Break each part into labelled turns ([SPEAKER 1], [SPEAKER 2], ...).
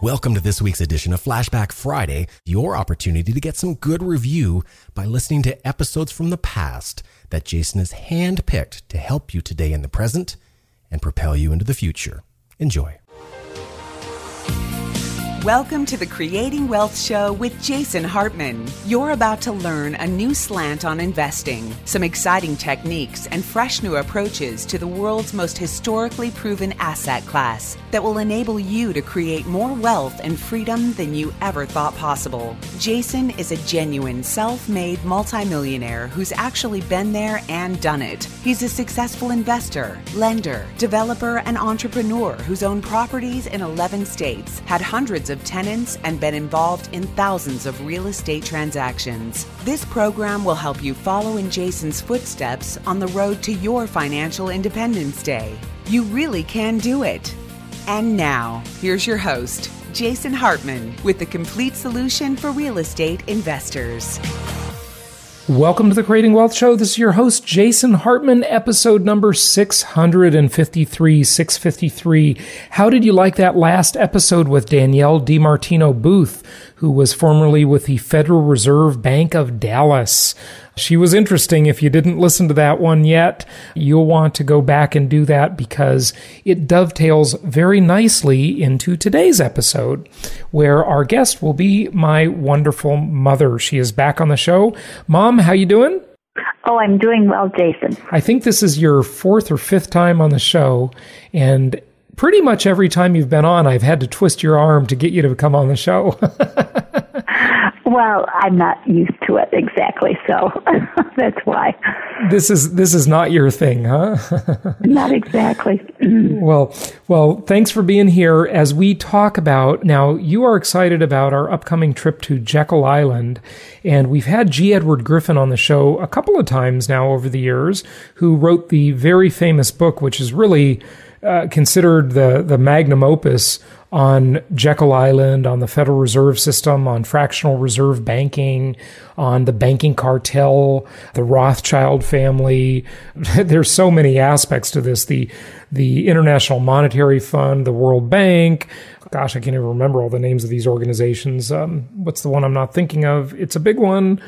[SPEAKER 1] Welcome to this week's edition of Flashback Friday, your opportunity to get some good review by listening to episodes from the past that Jason has handpicked to help you today in the present and propel you into the future. Enjoy.
[SPEAKER 2] Welcome to the Creating Wealth Show with Jason Hartman. You're about to learn a new slant on investing, some exciting techniques, and fresh new approaches to the world's most historically proven asset class that will enable you to create more wealth and freedom than you ever thought possible. Jason is a genuine self-made multimillionaire who's actually been there and done it. He's a successful investor, lender, developer, and entrepreneur who's owned properties in 11 states, had hundreds of tenants, and been involved in thousands of real estate transactions. This program will help you follow in Jason's footsteps on the road to your financial independence day. You really can do it. And now, here's your host, Jason Hartman, with the complete solution for real estate investors.
[SPEAKER 3] Welcome to the Creating Wealth Show. This is your host, Jason Hartman, episode number 653. How did you like that last episode with Danielle DiMartino Booth, who was formerly with the Federal Reserve Bank of Dallas? She was interesting. If you didn't listen to that one yet, you'll want to go back and do that because it dovetails very nicely into today's episode, where our guest will be my wonderful mother. She is back on the show. Mom, how you doing?
[SPEAKER 4] Oh, I'm doing well, Jason.
[SPEAKER 3] I think this is your fourth or fifth time on the show, and pretty much every time you've been on, I've had to twist your arm to get you to come on the show.
[SPEAKER 4] Well, I'm not used to it exactly, so that's why.
[SPEAKER 3] This is not your thing, huh?
[SPEAKER 4] Not exactly.
[SPEAKER 3] Well, thanks for being here as we talk about, now you are excited about our upcoming trip to Jekyll Island, and we've had G. Edward Griffin on the show a couple of times now over the years, who wrote the very famous book, which is really considered the magnum opus on Jekyll Island, on the Federal Reserve System, on fractional reserve banking, on the banking cartel, the Rothschild family. There's so many aspects to this. The International Monetary Fund, the World Bank. Gosh, I can't even remember all the names of these organizations. What's the one I'm not thinking of? It's a big one.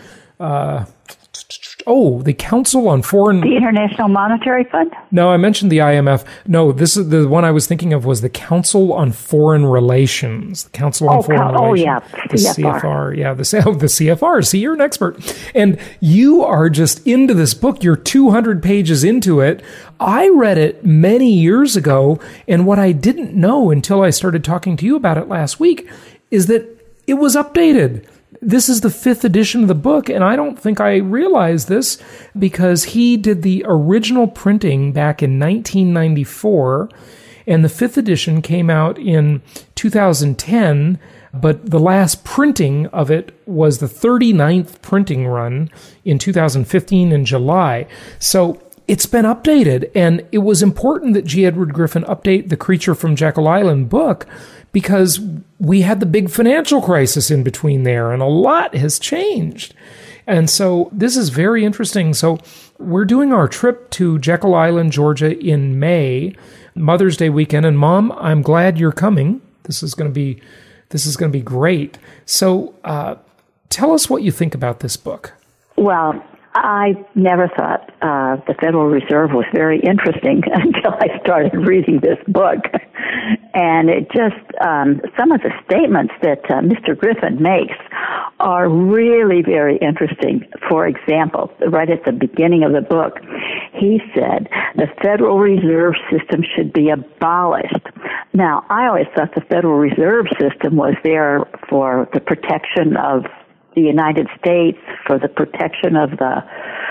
[SPEAKER 3] The Council on Foreign...
[SPEAKER 4] The International Monetary Fund?
[SPEAKER 3] No, I mentioned the IMF. No, this is the one I was thinking of was the Council on Foreign Relations. The Council on Foreign Relations.
[SPEAKER 4] Oh, yeah.
[SPEAKER 3] The CFR. Yeah, the CFR. See, you're an expert. And you are just into this book. You're 200 pages into it. I read it many years ago, and what I didn't know until I started talking to you about it last week is that it was updated. This is the 5th edition of the book, and I don't think I realized this because he did the original printing back in 1994, and the 5th edition came out in 2010, but the last printing of it was the 39th printing run in 2015 in July. So it's been updated, and it was important that G. Edward Griffin update the Creature from Jekyll Island book because we had the big financial crisis in between there, and a lot has changed. And so this is very interesting. So we're doing our trip to Jekyll Island, Georgia in May, Mother's Day weekend. And Mom, I'm glad you're coming. This is going to be great. So tell us what you think about this book.
[SPEAKER 4] Well, I never thought the Federal Reserve was very interesting until I started reading this book. And it just, some of the statements that Mr. Griffin makes are really very interesting. For example, right at the beginning of the book, he said the Federal Reserve System should be abolished. Now, I always thought the Federal Reserve System was there for the protection of the United States, for the protection of the,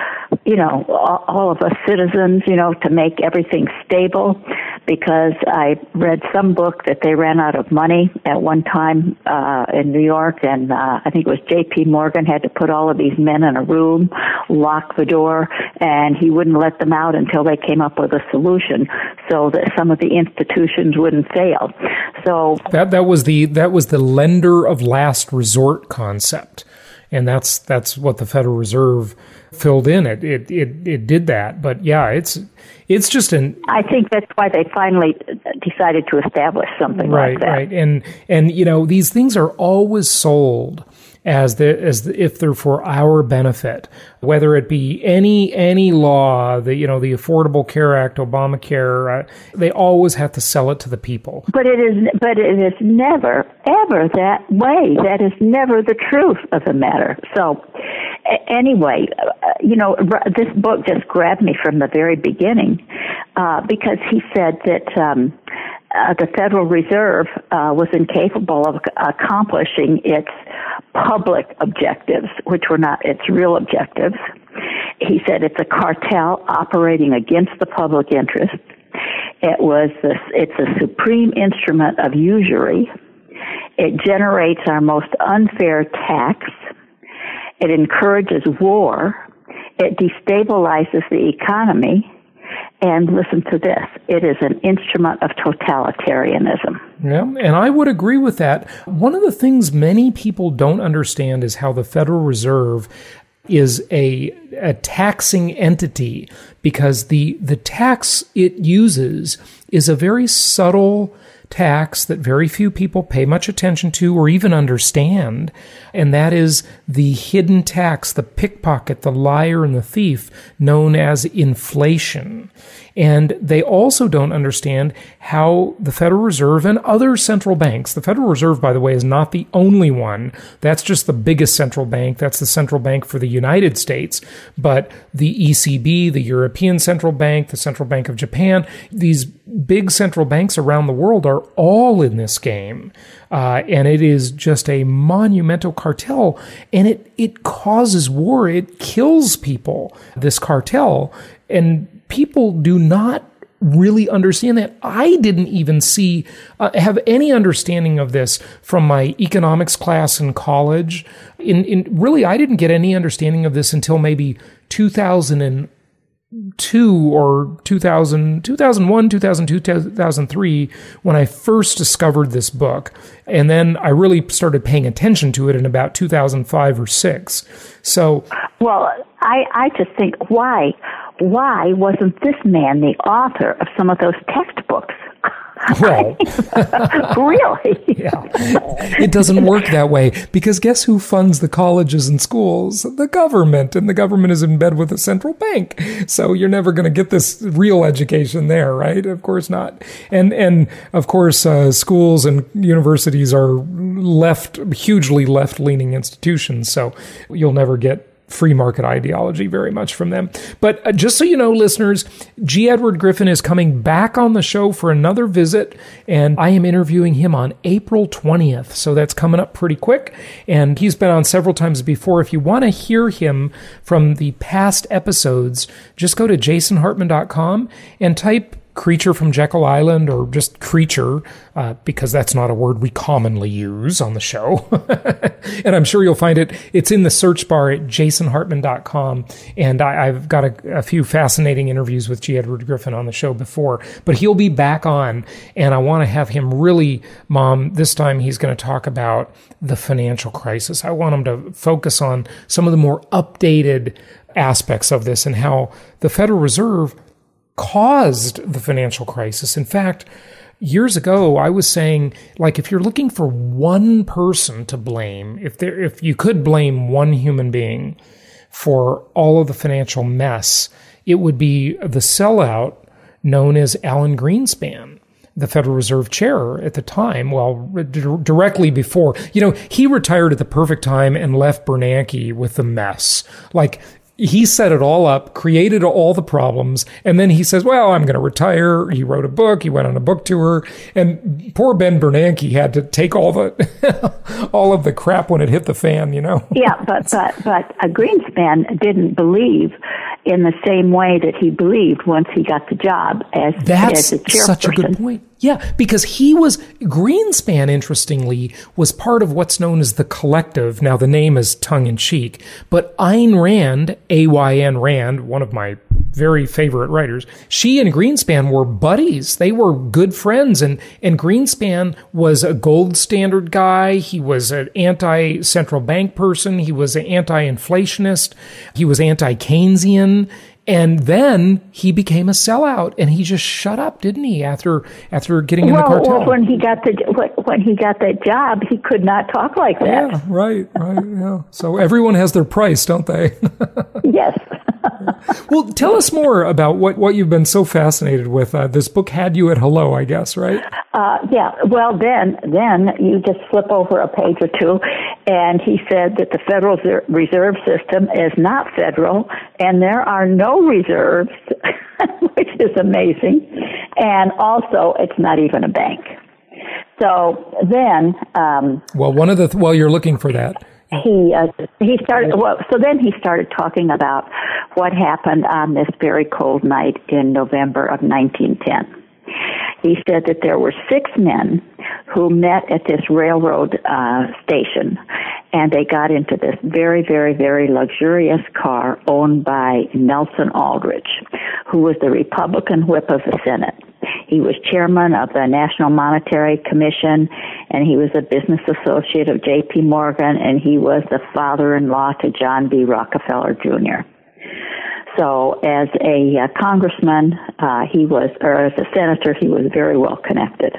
[SPEAKER 4] all of us citizens, to make everything stable, because I read some book that they ran out of money at one time in New York, and I think it was J.P. Morgan had to put all of these men in a room, lock the door, and he wouldn't let them out until they came up with a solution so that some of the institutions wouldn't fail. So
[SPEAKER 3] that was the lender of last resort concept. And that's what the Federal Reserve filled in. It did that. But yeah, it's just
[SPEAKER 4] I think that's why they finally decided to establish something like that.
[SPEAKER 3] Right. And these things are always sold as if they're for our benefit, whether it be any law, the Affordable Care Act, Obamacare, they always have to sell it to the people.
[SPEAKER 4] But it is never ever that way. That is never the truth of the matter. So anyway, this book just grabbed me from the very beginning because he said that the Federal Reserve was incapable of accomplishing its public objectives, which were not its real objectives. He said it's a cartel operating against the public interest. It's a supreme instrument of usury. It generates our most unfair tax. It encourages war. It destabilizes the economy. And listen to this, it is an instrument of totalitarianism.
[SPEAKER 3] Yeah, and I would agree with that. One of the things many people don't understand is how the Federal Reserve is a taxing entity, because the tax it uses is a very subtle tax that very few people pay much attention to or even understand, and that is the hidden tax, the pickpocket, the liar, and the thief, known as inflation. And they also don't understand how the Federal Reserve and other central banks, the Federal Reserve, by the way, is not the only one. That's just the biggest central bank. That's the central bank for the United States. But the ECB, the European Central Bank, the Central Bank of Japan, these big central banks around the world are all in this game. And it is just a monumental cartel, and it causes war. It kills people, this cartel. And people do not really understand that. I didn't even have any understanding of this from my economics class in college. Really, I didn't get any understanding of this until maybe 2002 or 2001, 2002, 2003, when I first discovered this book. And then I really started paying attention to it in about 2005 or 6. So,
[SPEAKER 4] well, I just think, why wasn't this man the author of some of those textbooks?
[SPEAKER 3] Well,
[SPEAKER 4] really?
[SPEAKER 3] Yeah. It doesn't work that way, because guess who funds the colleges and schools? The government, and the government is in bed with the central bank. So you're never going to get this real education there, right? Of course not. And of course, schools and universities are hugely left-leaning institutions. So you'll never get free market ideology very much from them. But just so you know, listeners, G. Edward Griffin is coming back on the show for another visit, and I am interviewing him on April 20th. So that's coming up pretty quick. And he's been on several times before. If you want to hear him from the past episodes, just go to jasonhartman.com and type Creature from Jekyll Island, or just Creature, because that's not a word we commonly use on the show. And I'm sure you'll find it. It's in the search bar at jasonhartman.com. And I've got a few fascinating interviews with G. Edward Griffin on the show before, but he'll be back on, and I want to have him really, Mom, this time he's going to talk about the financial crisis. I want him to focus on some of the more updated aspects of this and how the Federal Reserve caused the financial crisis. In fact, years ago, I was saying, like, if you're looking for one person to blame, if you could blame one human being for all of the financial mess, it would be the sellout known as Alan Greenspan, the Federal Reserve chair at the time. Well, directly before, he retired at the perfect time and left Bernanke with the mess. Like, he set it all up, created all the problems, and then he says, well, I'm going to retire. He wrote a book. He went on a book tour, and poor Ben Bernanke had to take all of the crap when it hit the fan,
[SPEAKER 4] Yeah, but Greenspan didn't believe in the same way that he believed once he got the job as the chairperson.
[SPEAKER 3] That's such a good point. Yeah, because Greenspan, interestingly, was part of what's known as the Collective. Now, the name is tongue-in-cheek, but Ayn Rand, A-Y-N Rand, one of my very favorite writers. She and Greenspan were buddies. They were good friends. And Greenspan was a gold standard guy. He was an anti-central bank person. He was an anti-inflationist. He was anti-Keynesian. And then he became a sellout, and he just shut up, didn't he? After getting in the cartel.
[SPEAKER 4] Well, when he got that job, he could not talk like that.
[SPEAKER 3] Yeah, right. Yeah. So everyone has their price, don't they?
[SPEAKER 4] Yes.
[SPEAKER 3] Well, tell us more about what you've been so fascinated with. This book had you at hello, I guess, right?
[SPEAKER 4] Yeah. Well, then you just flip over a page or two, and he said that the Federal Reserve System is not federal, and there are no reserves, which is amazing. And also, it's not even a bank. So then,
[SPEAKER 3] while you're looking for that.
[SPEAKER 4] He started. Well, so then he started talking about what happened on this very cold night in November of 1910. He said that there were 6 men who met at this railroad station, and they got into this very, very, very luxurious car owned by Nelson Aldrich, who was the Republican whip of the Senate. He was chairman of the National Monetary Commission, and he was a business associate of J.P. Morgan, and he was the father-in-law to John B. Rockefeller, Jr. So as a congressman, or as a senator, he was very well connected.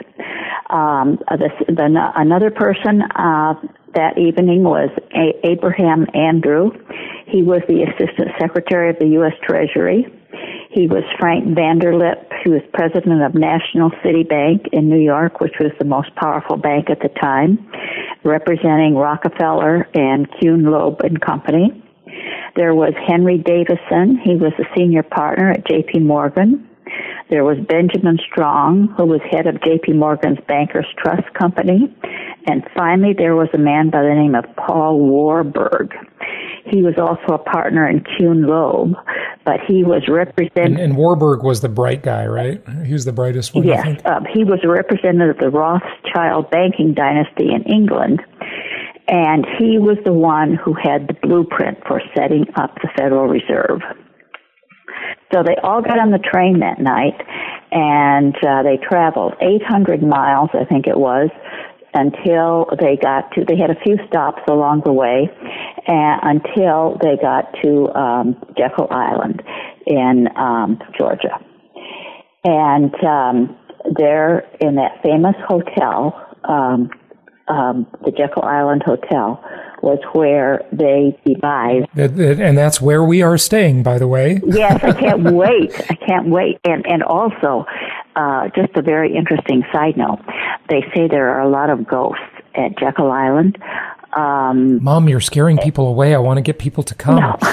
[SPEAKER 4] Another person that evening was Abraham Andrew. He was the Assistant Secretary of the U.S. Treasury. He was Frank Vanderlip, who was president of National City Bank in New York, which was the most powerful bank at the time, representing Rockefeller and Kuhn, Loeb and Company. There was Henry Davison. He was a senior partner at J.P. Morgan. There was Benjamin Strong, who was head of J.P. Morgan's Bankers Trust Company. And finally, there was a man by the name of Paul Warburg. He was also a partner in Kuhn Loeb, but he was representing...
[SPEAKER 3] And Warburg was the bright guy, right? He was the brightest one,
[SPEAKER 4] yes,
[SPEAKER 3] I think.
[SPEAKER 4] He was a representative of the Rothschild banking dynasty in England, and he was the one who had the blueprint for setting up the Federal Reserve. So they all got on the train that night, and they traveled 800 miles, I think it was, until they had a few stops along the way, until they got to Jekyll Island in Georgia. And there in that famous hotel, the Jekyll Island Hotel, was where they devised.
[SPEAKER 3] And that's where we are staying, by the way.
[SPEAKER 4] Yes, I can't wait. And also, just a very interesting side note, they say there are a lot of ghosts at Jekyll Island.
[SPEAKER 3] Mom, you're scaring people away. I want to get people to come.
[SPEAKER 4] No.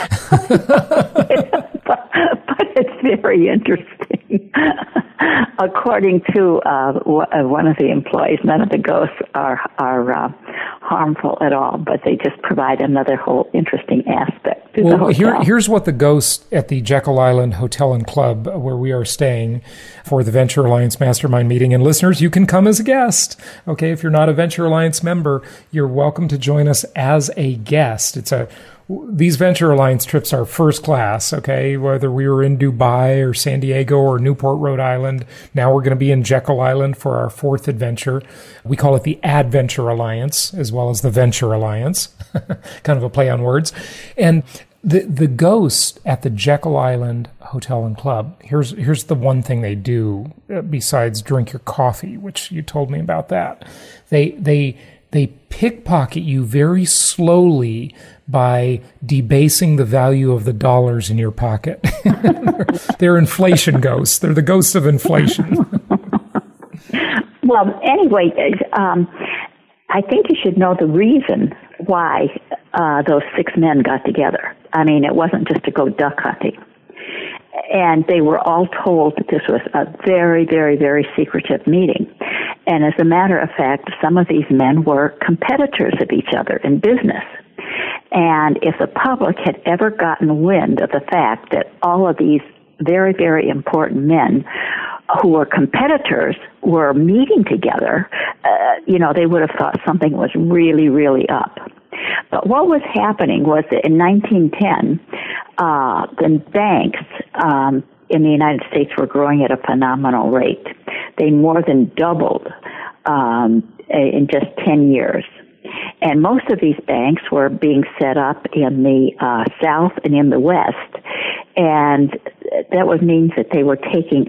[SPEAKER 4] but it's very interesting. According to one of the employees, none of the ghosts are harmful at all, but they just provide another whole interesting aspect to the hotel.
[SPEAKER 3] Here's what the ghosts at the Jekyll Island Hotel and Club, where we are staying for the Venture Alliance Mastermind meeting. And listeners, you can come as a guest. Okay, if you're not a Venture Alliance member, you're welcome to join us as a guest. These Venture Alliance trips are first class, okay? Whether we were in Dubai or San Diego or Newport, Rhode Island, now we're going to be in Jekyll Island for our 4th adventure. We call it the Adventure Alliance as well as the Venture Alliance, kind of a play on words. And the ghosts at the Jekyll Island Hotel and Club, here's the one thing they do besides drink your coffee, which you told me about that. They pickpocket you very slowly by debasing the value of the dollars in your pocket. They're inflation ghosts. They're the ghosts of inflation.
[SPEAKER 4] Well, anyway, I think you should know the reason why those 6 men got together. I mean, it wasn't just to go duck hunting. And they were all told that this was a very, very, very secretive meeting. And as a matter of fact, some of these men were competitors of each other in business. And if the public had ever gotten wind of the fact that all of these very, very important men who were competitors were meeting together, they would have thought something was really, really up. But what was happening was that in 1910, the banks in the United States were growing at a phenomenal rate. They more than doubled in just 10 years. And most of these banks were being set up in the South and in the West, and that would mean that they were taking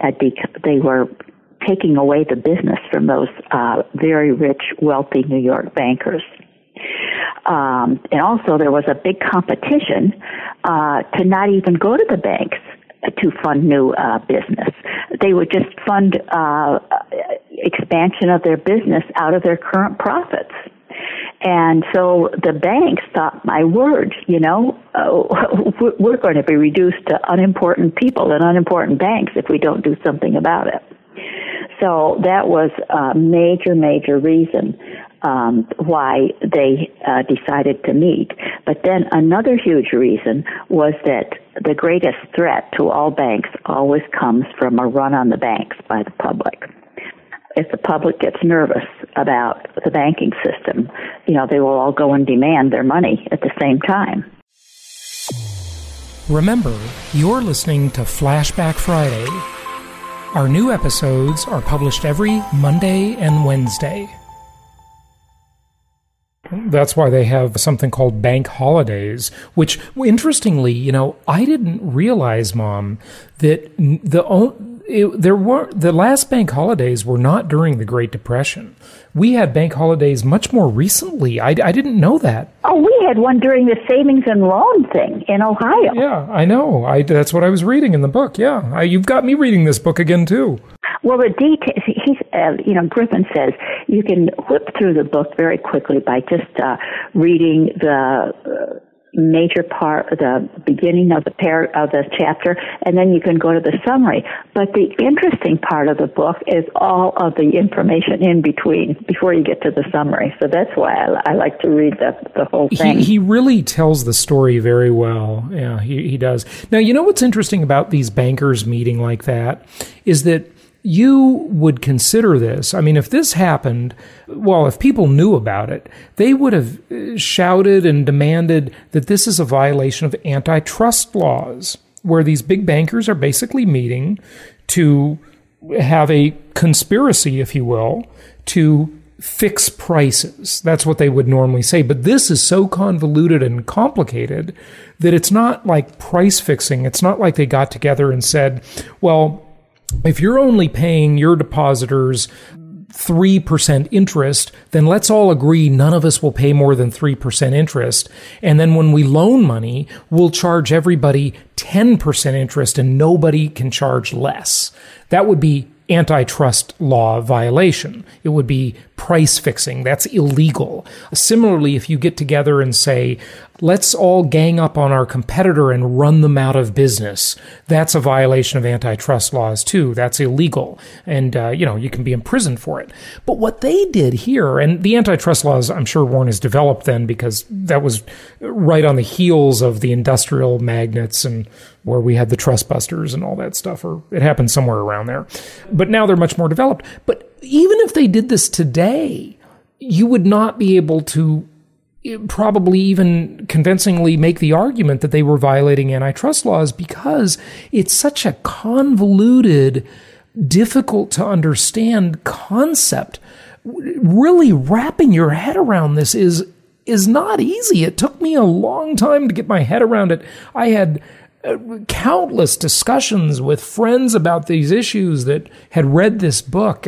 [SPEAKER 4] away the business from those very rich, wealthy New York bankers. And also there was a big competition to not even go to the banks to fund new business. They would just fund expansion of their business out of their current profits. And so the banks thought, my word, we're going to be reduced to unimportant people and unimportant banks if we don't do something about it. So that was a major, major reason why they decided to meet. But then another huge reason was that the greatest threat to all banks always comes from a run on the banks by the public. If the public gets nervous about the banking system, they will all go and demand their money at the same time.
[SPEAKER 3] Remember, you're listening to Flashback Friday. Our new episodes are published every Monday and Wednesday. That's why they have something called bank holidays, which, interestingly, I didn't realize, Mom, that the last bank holidays were not during the Great Depression. We had bank holidays much more recently. I didn't know that.
[SPEAKER 4] Oh, we had one during the savings and loan thing in Ohio.
[SPEAKER 3] Yeah, I know. That's what I was reading in the book. Yeah, you've got me reading this book again too.
[SPEAKER 4] Well, the details, Griffin says you can whip through the book very quickly by just reading the major part, the beginning of the chapter, and then you can go to the summary. But the interesting part of the book is all of the information in between before you get to the summary. So that's why I like to read the whole thing.
[SPEAKER 3] He really tells the story very well. Yeah, he does. Now, what's interesting about these bankers meeting like that is that you would consider this. I mean, if this happened, if people knew about it, they would have shouted and demanded that this is a violation of antitrust laws, where these big bankers are basically meeting to have a conspiracy, if you will, to fix prices. That's what they would normally say. But this is so convoluted and complicated that it's not like price fixing. It's not like they got together and said, well, if you're only paying your depositors 3% interest, then let's all agree none of us will pay more than 3% interest. And then when we loan money, we'll charge everybody 10% interest and nobody can charge less. That would be antitrust law violation. It would be price fixing. That's illegal. Similarly, if you get together and say, let's all gang up on our competitor and run them out of business, that's a violation of antitrust laws too. That's illegal. And, you can be imprisoned for it. But what they did here, and the antitrust laws, I'm sure, weren't as developed then because that was right on the heels of the industrial magnates and where we had the trust busters and all that stuff, or it happened somewhere around there. But now they're much more developed. But even if they did this today, you would not be able to probably even convincingly make the argument that they were violating antitrust laws because it's such a convoluted, difficult to understand concept. Really wrapping your head around this is not easy. It took me a long time to get my head around it. I had countless discussions with friends about these issues that had read this book.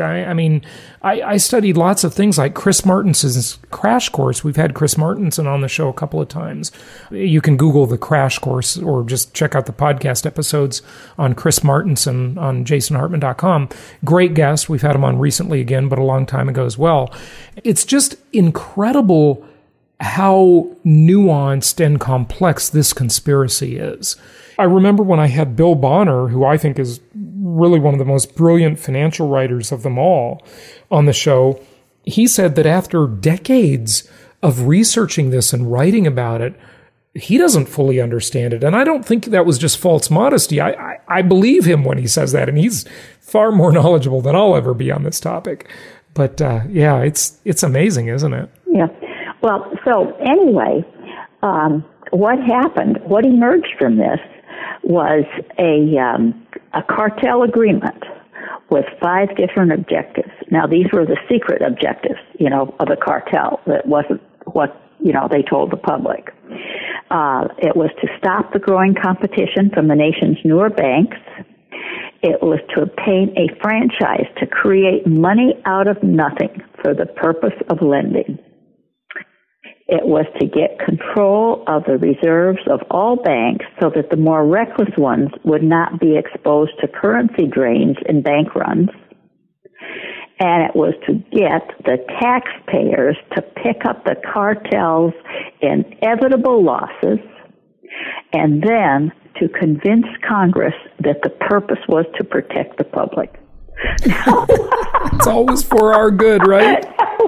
[SPEAKER 3] I studied lots of things like Chris Martinson's Crash Course. We've had Chris Martinson on the show a couple of times. You can Google the Crash Course or just check out the podcast episodes on Chris Martinson on jasonhartman.com. Great guest. We've had him on recently again, but a long time ago as well. It's just incredible how nuanced and complex this conspiracy is. I remember when I had Bill Bonner, who I think is really one of the most brilliant financial writers of them all, on the show. He said that after decades of researching this and writing about it, he doesn't fully understand it. And I don't think that was just false modesty. I believe him when he says that, and he's far more knowledgeable than I'll ever be on this topic. But it's amazing, isn't it?
[SPEAKER 4] Yeah. Well, so anyway, what happened? What emerged from this was a cartel agreement with 5 different objectives. Now, these were the secret objectives, of the cartel. That wasn't what, they told the public. It was to stop the growing competition from the nation's newer banks. It was to obtain a franchise to create money out of nothing for the purpose of lending. It was to get control of the reserves of all banks so that the more reckless ones would not be exposed to currency drains and bank runs. And it was to get the taxpayers to pick up the cartel's inevitable losses, and then to convince Congress that the purpose was to protect the public.
[SPEAKER 3] It's always for our good, right?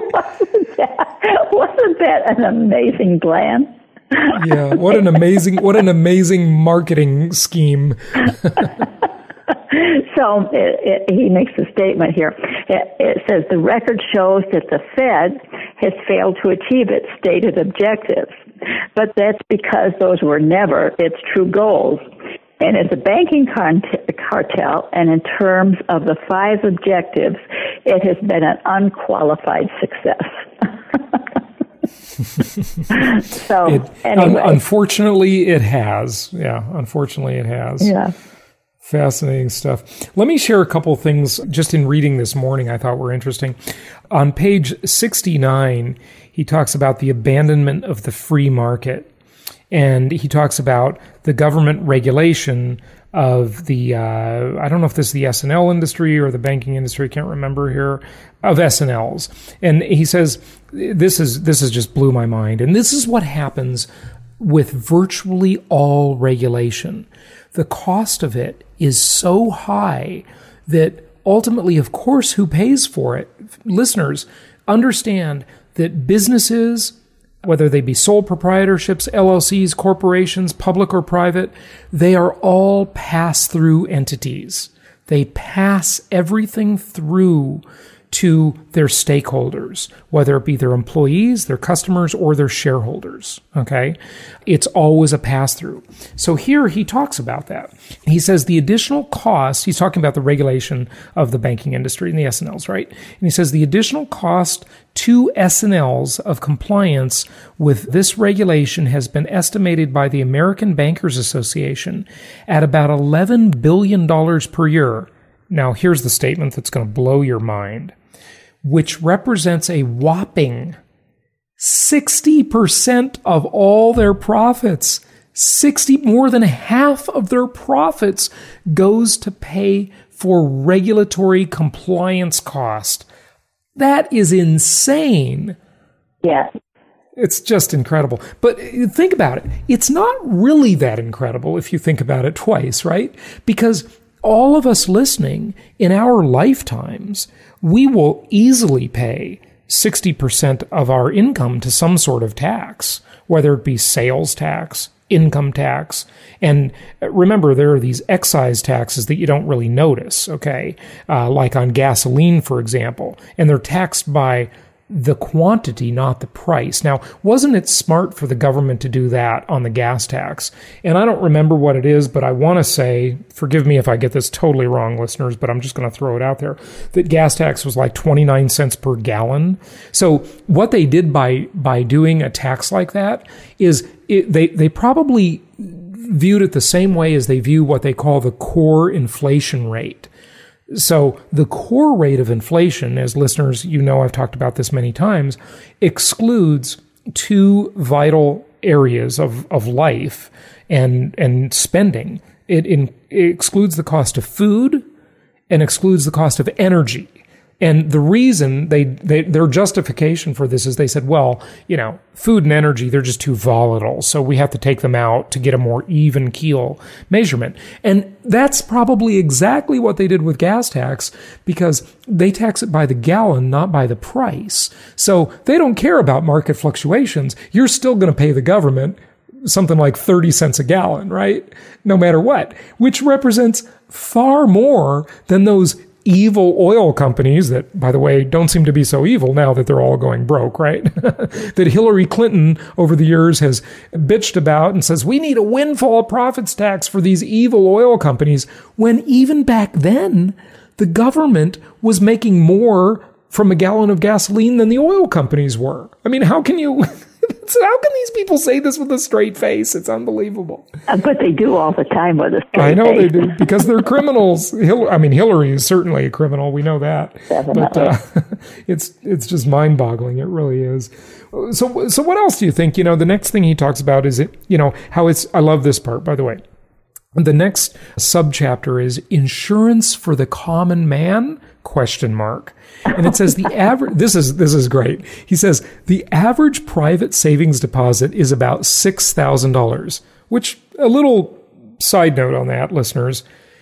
[SPEAKER 4] Wasn't that an amazing plan?
[SPEAKER 3] Yeah, what an amazing marketing scheme.
[SPEAKER 4] So he makes a statement here. It says the record shows that the Fed has failed to achieve its stated objectives, but that's because those were never its true goals. And as a banking cartel, and in terms of the 5 objectives, it has been an unqualified success. Anyway.
[SPEAKER 3] Unfortunately, it has. Yeah, unfortunately, it has.
[SPEAKER 4] Yeah.
[SPEAKER 3] Fascinating stuff. Let me share a couple of things just in reading this morning I thought were interesting. On page 69, he talks about the abandonment of the free market. And he talks about the government regulation of the, I don't know if this is the S&L industry or the banking industry, I can't remember here, of S&Ls. And he says, this is just blew my mind. And this is what happens with virtually all regulation. The cost of it is so high that ultimately, of course, who pays for it? Listeners, understand that businesses, whether they be sole proprietorships, LLCs, corporations, public or private, they are all pass-through entities. They pass everything through to their stakeholders, whether it be their employees, their customers, or their shareholders. Okay? It's always a pass-through. So here he talks about that. He says the additional cost, he's talking about the regulation of the banking industry and the S&Ls, right? And he says the additional cost to S&Ls of compliance with this regulation has been estimated by the American Bankers Association at about $11 billion per year. Now, here's the statement that's going to blow your mind, which represents a whopping 60% of all their profits. More than half of their profits goes to pay for regulatory compliance cost. That is insane.
[SPEAKER 4] Yeah.
[SPEAKER 3] It's just incredible. But think about it. It's not really that incredible if you think about it twice, right? Because all of us listening in our lifetimes, we will easily pay 60% of our income to some sort of tax, whether it be sales tax, income tax. And remember, there are these excise taxes that you don't really notice, okay? Like on gasoline, for example. And they're taxed by the quantity, not the price. Now, wasn't it smart for the government to do that on the gas tax? And I don't remember what it is, but I want to say, forgive me if I get this totally wrong, listeners, but I'm just going to throw it out there, that gas tax was like 29 cents per gallon. So what they did by doing a tax like that is they probably viewed it the same way as they view what they call the core inflation rate. So the core rate of inflation, as listeners, you know I've talked about this many times, excludes 2 vital areas of life and spending. It excludes the cost of food and excludes the cost of energy. And the reason their justification for this is they said, well, food and energy, they're just too volatile. So we have to take them out to get a more even keel measurement. And that's probably exactly what they did with gas tax, because they tax it by the gallon, not by the price. So they don't care about market fluctuations. You're still going to pay the government something like 30 cents a gallon, right? No matter what, which represents far more than those evil oil companies that, by the way, don't seem to be so evil now that they're all going broke, right? That Hillary Clinton over the years has bitched about and says, we need a windfall profits tax for these evil oil companies, when even back then, the government was making more from a gallon of gasoline than the oil companies were. I mean, how can you... So how can these people say this with a straight face? It's unbelievable.
[SPEAKER 4] But they do all the time with a straight face.
[SPEAKER 3] I know they do, because they're criminals. Hillary is certainly a criminal. We know that.
[SPEAKER 4] Definitely.
[SPEAKER 3] But it's just mind-boggling. It really is. So what else do you think? The next thing he talks about is how it's. I love this part, by the way. The next subchapter is insurance for the common man? ? And it says the average, this is great. He says the average private savings deposit is about $6,000, which, a little side note on that, listeners,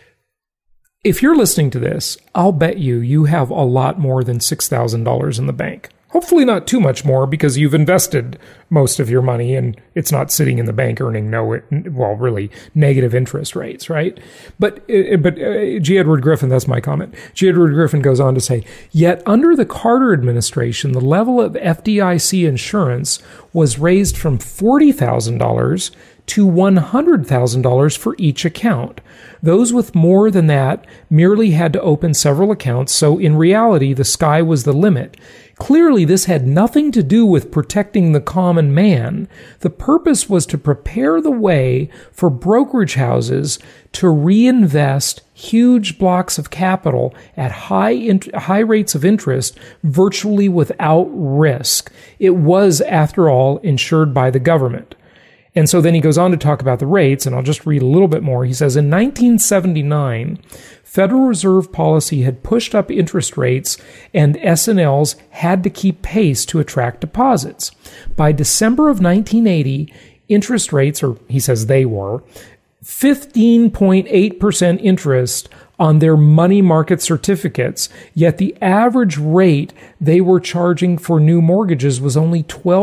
[SPEAKER 3] if you're listening to this, I'll bet you have a lot more than $6,000 in the bank. Hopefully not too much more, because you've invested most of your money and it's not sitting in the bank earning really negative interest rates, right? But G. Edward Griffin, that's my comment. G. Edward Griffin goes on to say, yet under the Carter administration, the level of FDIC insurance was raised from $40,000 to $100,000 for each account. Those with more than that merely had to open several accounts, so in reality, the sky was the limit. Clearly, this had nothing to do with protecting the common man. The purpose was to prepare the way for brokerage houses to reinvest huge blocks of capital at high rates of interest virtually without risk. It was, after all, insured by the government. And so then he goes on to talk about the rates, and I'll just read a little bit more. He says, in 1979, Federal Reserve policy had pushed up interest rates, and S&Ls had to keep pace to attract deposits. By December of 1980, interest rates, or he says they were, 15.8% interest on their money market certificates, yet the average rate they were charging for new mortgages was only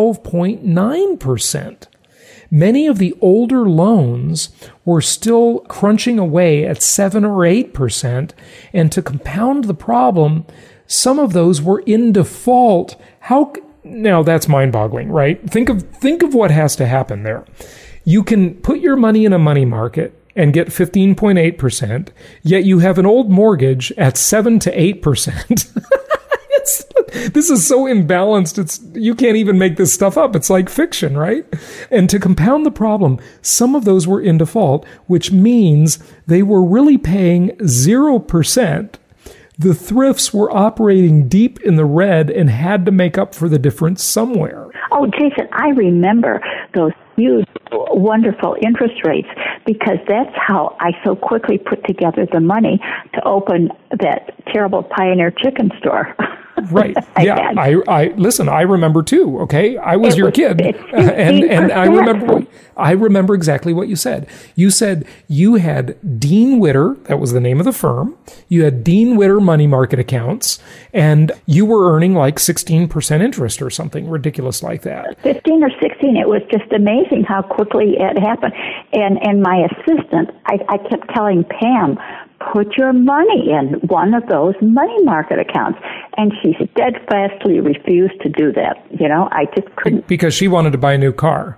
[SPEAKER 3] 12.9%. Many of the older loans were still crunching away at 7 or 8%, and to compound the problem, some of those were in default. Now that's mind-boggling, right? Think of what has to happen there. You can put your money in a money market and get 15.8%, yet you have an old mortgage at 7 to 8%. This is so imbalanced. You can't even make this stuff up. It's like fiction, right? And to compound the problem, some of those were in default, which means they were really paying 0%. The thrifts were operating deep in the red and had to make up for the difference somewhere.
[SPEAKER 4] Oh, Jason, I remember those huge, wonderful interest rates, because that's how I so quickly put together the money to open that terrible Pioneer Chicken store.
[SPEAKER 3] Right. Yeah. I listen, I remember too. Okay. I was your kid. And I remember exactly what you said. You said you had Dean Witter. That was the name of the firm. You had Dean Witter money market accounts, and you were earning like 16% interest or something ridiculous like that. 15
[SPEAKER 4] or 16. It was just amazing how quickly it happened. And my assistant, I kept telling Pam, put your money in one of those money market accounts. And she steadfastly refused to do that. I just couldn't. Because
[SPEAKER 3] she wanted to buy a new car.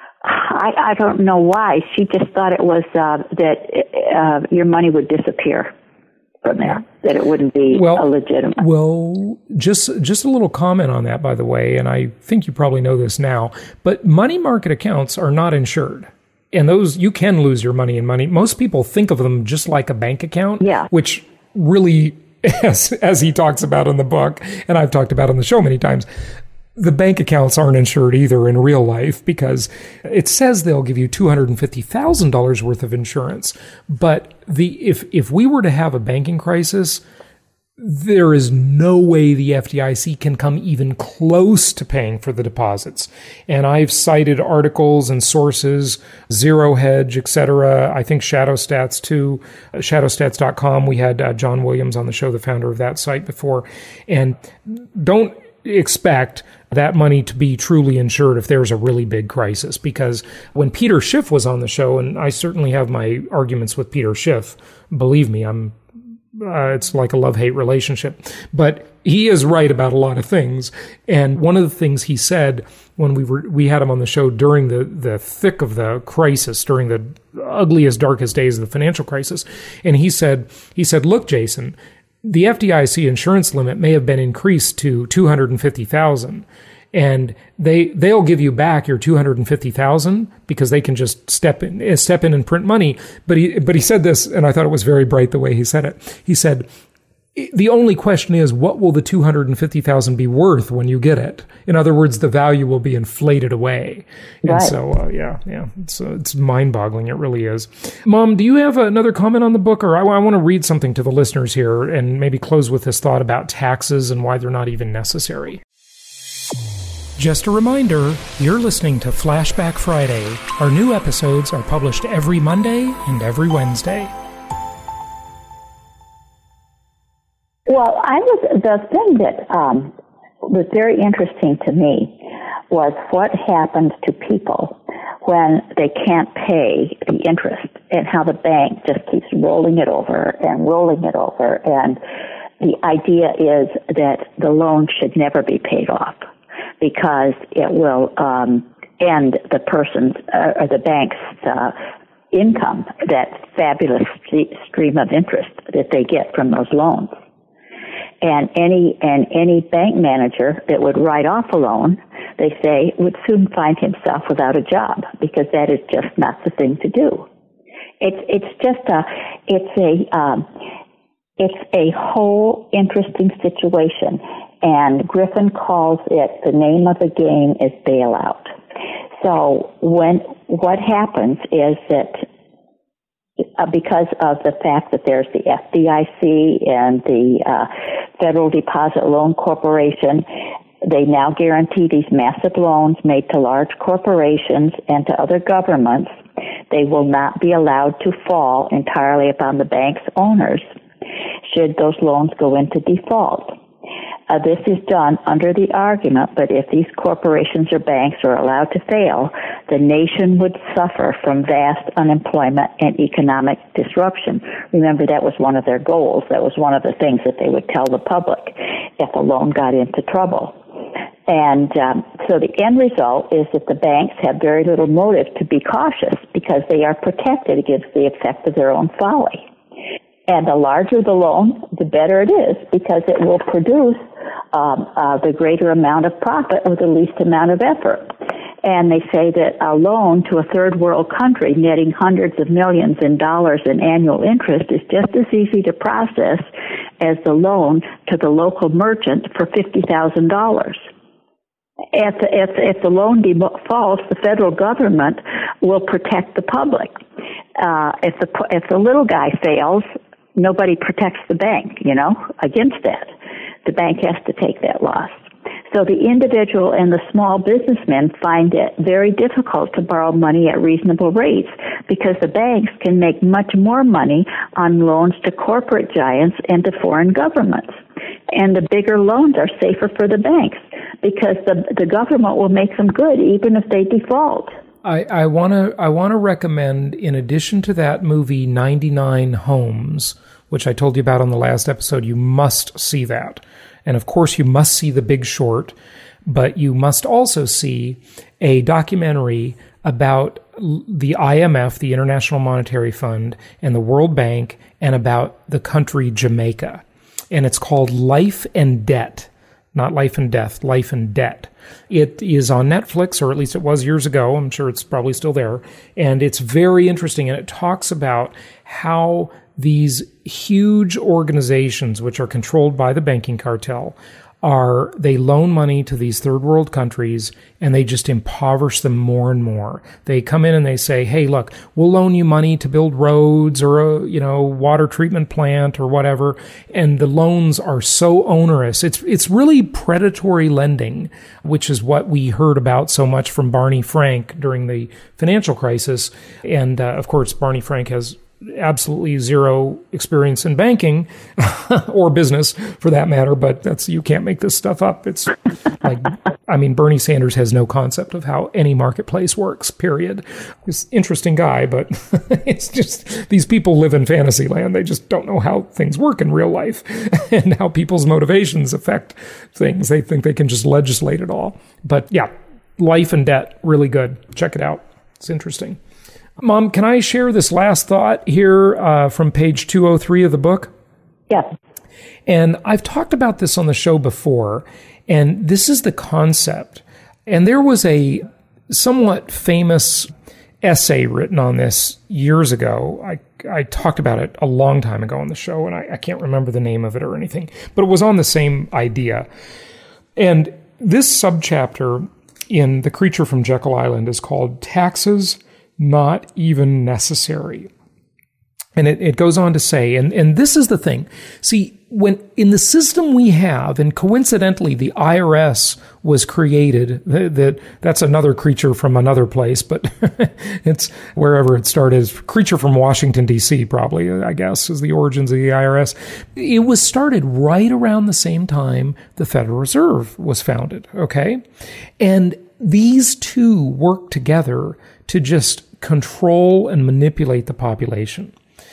[SPEAKER 4] I don't know why. She just thought it was that your money would disappear from there, that it wouldn't be legitimate.
[SPEAKER 3] Well, just a little comment on that, by the way, and I think you probably know this now, but money market accounts are not insured. And those, you can lose your money in money. Most people think of them just like a bank account, which really, as he talks about in the book, and I've talked about on the show many times, the bank accounts aren't insured either in real life, because it says they'll give you $250,000 worth of insurance. But if we were to have a banking crisis, there is no way the FDIC can come even close to paying for the deposits. And I've cited articles and sources, Zero Hedge, etc. I think ShadowStats too, shadowstats.com. We had John Williams on the show, the founder of that site, before. And don't expect that money to be truly insured if there's a really big crisis. Because when Peter Schiff was on the show, and I certainly have my arguments with Peter Schiff, believe me, I'm it's like a love-hate relationship. But he is right about a lot of things. And one of the things he said when we had him on the show during the thick of the crisis, during the ugliest, darkest days of the financial crisis, and he said, look, Jason, the FDIC insurance limit may have been increased to $250,000. And they'll give you back your $250,000 because they can just step in and print money. But he said this, and I thought it was very bright the way he said it. He said, the only question is, what will the $250,000 be worth when you get it? In other words, the value will be inflated away. And
[SPEAKER 4] right.
[SPEAKER 3] So, it's mind-boggling. It really is. Mom, do you have another comment on the book? Or I want to read something to the listeners here and maybe close with this thought about taxes and why they're not even necessary. Just a reminder, you're listening to Flashback Friday. Our new episodes are published every Monday and every Wednesday.
[SPEAKER 4] Well, the thing that was very interesting to me was what happens to people when they can't pay the interest, and how the bank just keeps rolling it over. And the idea is that the loan should never be paid off, because it will end the person's or the bank's income, that fabulous stream of interest that they get from those loans. And any bank manager that would write off a loan, they say, would soon find himself without a job, because that is just not the thing to do. It's a whole interesting situation. And Griffin calls it, the name of the game is bailout. So what happens is that because of the fact that there's the FDIC and the Federal Deposit Loan Corporation, they now guarantee these massive loans made to large corporations and to other governments. They will not be allowed to fall entirely upon the bank's owners should those loans go into default. This is done under the argument, but if these corporations or banks are allowed to fail, the nation would suffer from vast unemployment and economic disruption. Remember, that was one of their goals. That was one of the things that they would tell the public if a loan got into trouble. And so the end result is that the banks have very little motive to be cautious, because they are protected against the effect of their own folly. And the larger the loan, the better it is, because it will produce the greater amount of profit with the least amount of effort. And they say that a loan to a third world country netting hundreds of millions in dollars in annual interest is just as easy to process as the loan to the local merchant for $50,000. If the loan defaults, the federal government will protect the public. If the little guy fails, nobody protects the bank, against that. The bank has to take that loss. So the individual and the small businessmen find it very difficult to borrow money at reasonable rates, because the banks can make much more money on loans to corporate giants and to foreign governments. And the bigger loans are safer for the banks, because the government will make them good even if they default.
[SPEAKER 3] I want to recommend, in addition to that movie 99 Homes, which I told you about on the last episode, you must see that. And of course, you must see The Big Short, but you must also see a documentary about the IMF, the International Monetary Fund, and the World Bank, and about the country Jamaica. And it's called Life and Debt. Not Life and Death, Life and Debt. It is on Netflix, or at least it was years ago. I'm sure it's probably still there. And it's very interesting, and it talks about how these huge organizations, which are controlled by the banking cartel, they loan money to these third world countries, and they just impoverish them more and more. They come in and they say, hey, look, we'll loan you money to build roads or a water treatment plant or whatever. And the loans are so onerous. It's really predatory lending, which is what we heard about so much from Barney Frank during the financial crisis. And of course, Barney Frank has absolutely zero experience in banking or business for that matter, but you can't make this stuff up. It's like I mean, Bernie Sanders has no concept of how any marketplace works, period. He's an interesting guy, but it's just these people live in fantasy land. They just don't know how things work in real life and how people's motivations affect things. They think they can just legislate it all. But yeah, Life and Debt, really good. Check it out. It's interesting. Mom, can I share this last thought here from page 203 of the book?
[SPEAKER 4] Yeah.
[SPEAKER 3] And I've talked about this on the show before, and this is the concept. And there was a somewhat famous essay written on this years ago. I talked about it a long time ago on the show, and I can't remember the name of it or anything, but it was on the same idea. And this subchapter in The Creature from Jekyll Island is called Taxes Not Even Necessary. And it goes on to say, and this is the thing. See, when in the system we have, and coincidentally the IRS was created, that's another creature from another place, but it's wherever it started. Creature from Washington, D.C., probably, I guess, is the origins of the IRS. It was started right around the same time the Federal Reserve was founded, okay? And these two work together to just control and manipulate the population.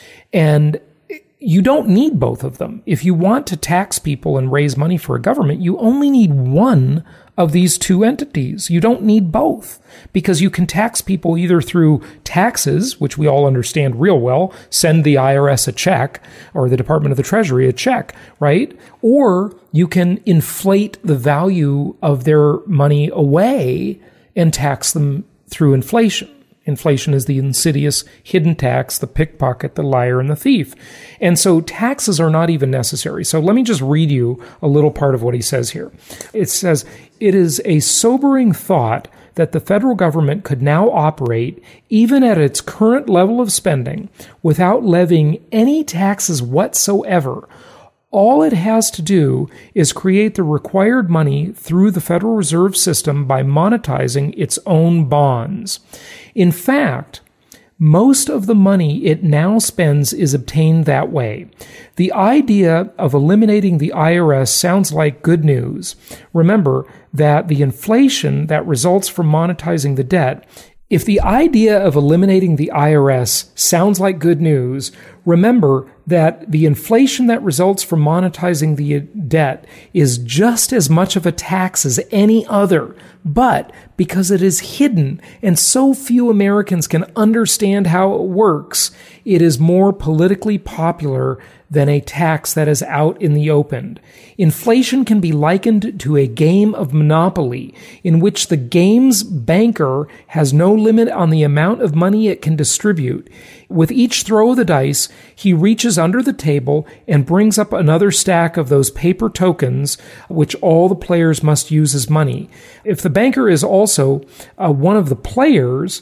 [SPEAKER 3] And you don't need both of them. If you want to tax people and raise money for a government, you only need one of these two entities. You don't need both, because you can tax people either through taxes, which we all understand real well, send the IRS a check or the Department of the Treasury a check, right? Or you can inflate the value of their money away and tax them through inflation. Inflation is the insidious hidden tax, the pickpocket, the liar, and the thief. And so taxes are not even necessary. So let me just read you a little part of what he says here. It says, "It is a sobering thought that the federal government could now operate, even at its current level of spending, without levying any taxes whatsoever. All it has to do is create the required money through the Federal Reserve System by monetizing its own bonds. In fact, most of the money it now spends is obtained that way. The idea of eliminating the IRS sounds like good news. Remember that the inflation that results from monetizing the debt, if the idea of eliminating the IRS sounds like good news, remember that the inflation that results from monetizing the debt is just as much of a tax as any other. But because it is hidden and so few Americans can understand how it works, it is more politically popular than a tax that is out in the open. Inflation can be likened to a game of Monopoly in which the game's banker has no limit on the amount of money it can distribute. With each throw of the dice, he reaches under the table and brings up another stack of those paper tokens, which all the players must use as money. If the banker is also one of the players,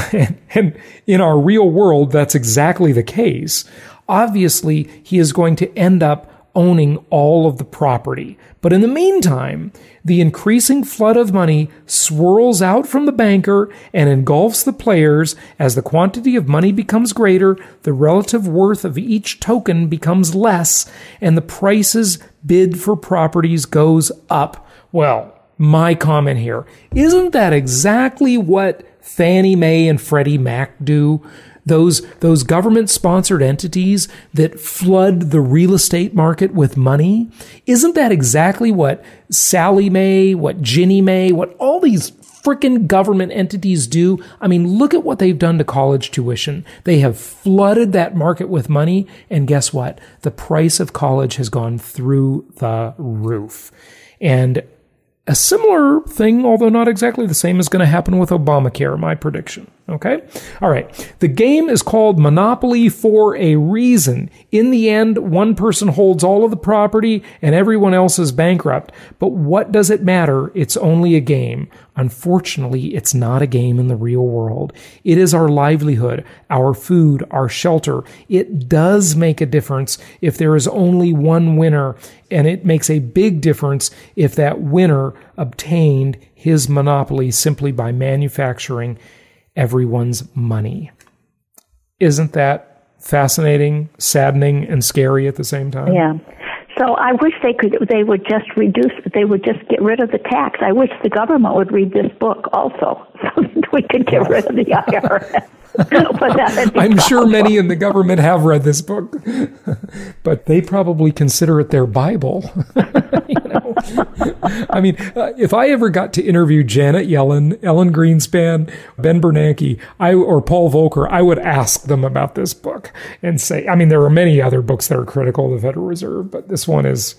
[SPEAKER 3] and in our real world, that's exactly the case, obviously he is going to end up owning all of the property. But in the meantime, the increasing flood of money swirls out from the banker and engulfs the players. As the quantity of money becomes greater, the relative worth of each token becomes less, and the prices bid for properties goes up. Well, my comment here, isn't that exactly what Fannie Mae and Freddie Mac do? Those government-sponsored entities that flood the real estate market with money? Isn't that exactly what Sallie Mae, what Ginnie Mae, what all these frickin' government entities do? I mean, look at what they've done to college tuition. They have flooded that market with money, and guess what? The price of college has gone through the roof. And a similar thing, although not exactly the same, is going to happen with Obamacare, my prediction. Okay? All right. The game is called Monopoly for a reason. In the end, one person holds all of the property and everyone else is bankrupt. But what does it matter? It's only a game. Unfortunately, it's not a game in the real world. It is our livelihood, our food, our shelter. It does make a difference if there is only one winner, and it makes a big difference if that winner obtained his monopoly simply by manufacturing everyone's money. Isn't that fascinating, saddening, and scary at the same time?
[SPEAKER 4] Yeah. So I wish they would just get rid of the tax. I wish the government would read this book also, so that we could get rid of the IRS.
[SPEAKER 3] I'm sure many in the government have read this book, but they probably consider it their Bible. I mean, if I ever got to interview Janet Yellen, Ellen Greenspan, Ben Bernanke, or Paul Volcker, I would ask them about this book and say, I mean, there are many other books that are critical of the Federal Reserve, but this one is...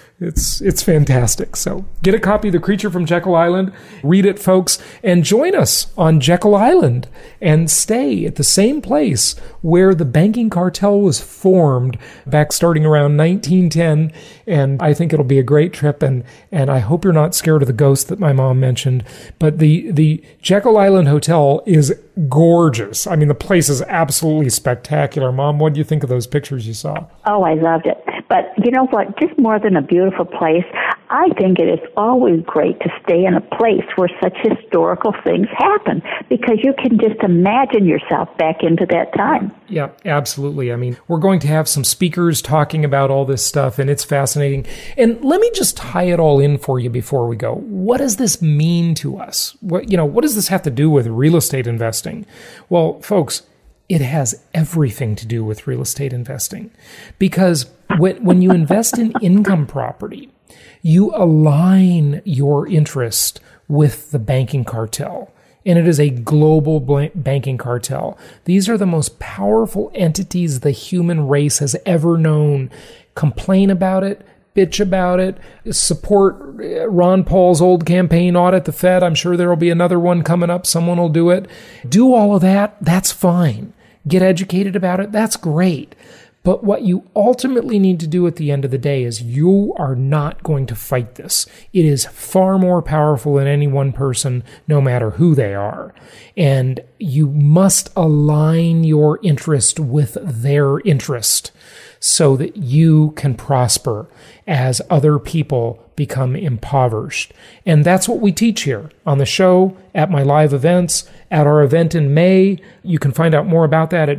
[SPEAKER 3] It's fantastic. So get a copy of The Creature from Jekyll Island, read it, folks, and join us on Jekyll Island and stay at the same place where the banking cartel was formed back starting around 1910. And I think it'll be a great trip. And I hope you're not scared of the ghost that my mom mentioned. But the Jekyll Island Hotel is gorgeous. I mean, the place is absolutely spectacular. Mom, what do you think of those pictures you saw?
[SPEAKER 4] Oh, I loved it. But you know what? Just more than a beautiful place, I think it is always great to stay in a place where such historical things happen, because you can just imagine yourself back into that time.
[SPEAKER 3] Yeah, absolutely. I mean, we're going to have some speakers talking about all this stuff, and it's fascinating. And let me just tie it all in for you before we go. What does this mean to us? What does this have to do with real estate investing? Well, folks, it has everything to do with real estate investing, because when you invest in income property, you align your interest with the banking cartel. And it is a global banking cartel. These are the most powerful entities the human race has ever known. Complain about it, bitch about it, support Ron Paul's old campaign, audit the Fed. I'm sure there will be another one coming up. Someone will do it. Do all of that. That's fine. Get educated about it. That's great. But what you ultimately need to do at the end of the day is you are not going to fight this. It is far more powerful than any one person, no matter who they are. And you must align your interest with their interest so that you can prosper as other people become impoverished. And that's what we teach here on the show, at my live events, at our event in May. You can find out more about that at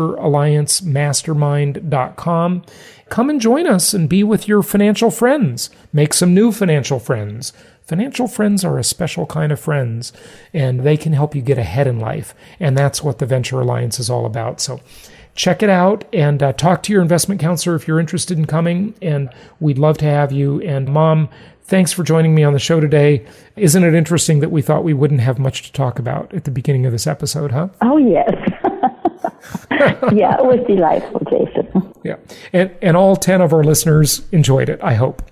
[SPEAKER 3] venturealliancemastermind.com. Come and join us and be with your financial friends. Make some new financial friends. Financial friends are a special kind of friends, and they can help you get ahead in life. And that's what the Venture Alliance is all about. So check it out and talk to your investment counselor if you're interested in coming, and we'd love to have you. And Mom, thanks for joining me on the show today. Isn't it interesting that we thought we wouldn't have much to talk about at the beginning of this episode, huh?
[SPEAKER 4] Oh, yes. Yeah, it was delightful, Jason.
[SPEAKER 3] Yeah, and all 10 of our listeners enjoyed it, I hope.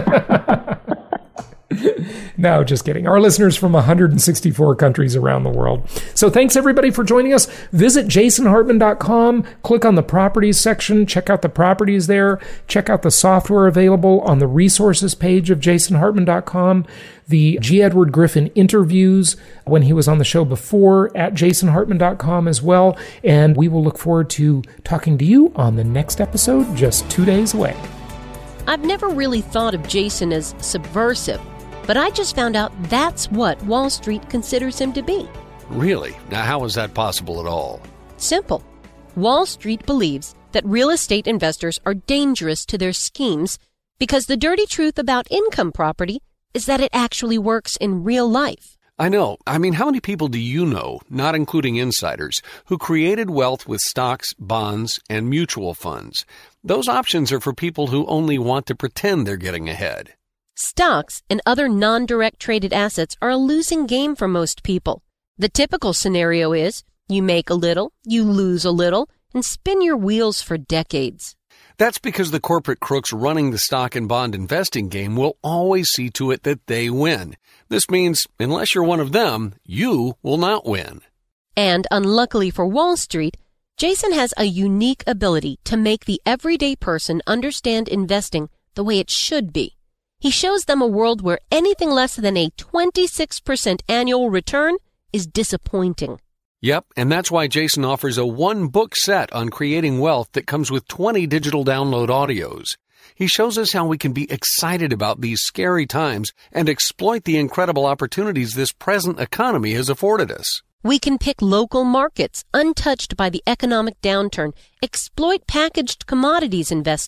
[SPEAKER 3] No, just kidding. Our listeners from 164 countries around the world. So thanks everybody for joining us. Visit jasonhartman.com. Click on the properties section. Check out the properties there. Check out the software available on the resources page of jasonhartman.com. The G. Edward Griffin interviews when he was on the show before at jasonhartman.com as well. And we will look forward to talking to you on the next episode just 2 days away.
[SPEAKER 5] I've never really thought of Jason as subversive, but I just found out that's what Wall Street considers him to be.
[SPEAKER 6] Really? Now, how is that possible at all?
[SPEAKER 5] Simple. Wall Street believes that real estate investors are dangerous to their schemes because the dirty truth about income property is that it actually works in real life.
[SPEAKER 6] I know. I mean, how many people do you know, not including insiders, who created wealth with stocks, bonds, and mutual funds? Those options are for people who only want to pretend they're getting ahead.
[SPEAKER 5] Stocks and other non-direct traded assets are a losing game for most people. The typical scenario is you make a little, you lose a little, and spin your wheels for decades.
[SPEAKER 6] That's because the corporate crooks running the stock and bond investing game will always see to it that they win. This means, unless you're one of them, you will not win.
[SPEAKER 5] And unluckily for Wall Street, Jason has a unique ability to make the everyday person understand investing the way it should be. He shows them a world where anything less than a 26% annual return is disappointing.
[SPEAKER 6] Yep, and that's why Jason offers a one-book set on creating wealth that comes with 20 digital download audios. He shows us how we can be excited about these scary times and exploit the incredible opportunities this present economy has afforded us.
[SPEAKER 5] We can pick local markets untouched by the economic downturn, exploit packaged commodities investing,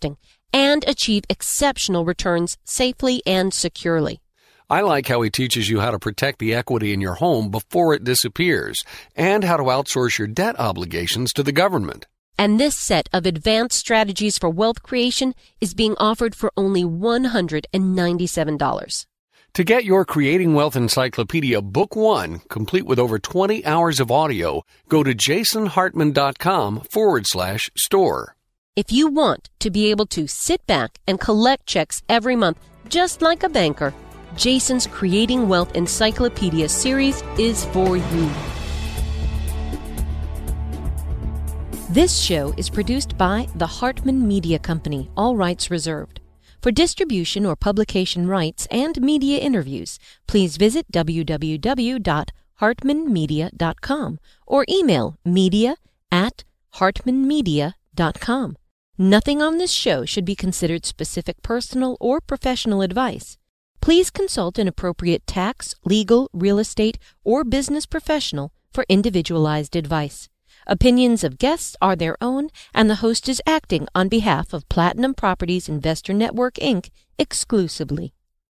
[SPEAKER 5] and achieve exceptional returns safely and securely.
[SPEAKER 6] I like how he teaches you how to protect the equity in your home before it disappears and how to outsource your debt obligations to the government.
[SPEAKER 5] And this set of advanced strategies for wealth creation is being offered for only $197.
[SPEAKER 6] To get your Creating Wealth Encyclopedia Book 1, complete with over 20 hours of audio, go to jasonhartman.com/store.
[SPEAKER 5] If you want to be able to sit back and collect checks every month, just like a banker, Jason's Creating Wealth Encyclopedia series is for you. This show is produced by the Hartman Media Company, all rights reserved. For distribution or publication rights and media interviews, please visit www.hartmanmedia.com or email media@hartmanmedia.com. Nothing on this show should be considered specific personal or professional advice. Please consult an appropriate tax, legal, real estate, or business professional for individualized advice. Opinions of guests are their own, and the host is acting on behalf of Platinum Properties Investor Network, Inc. exclusively.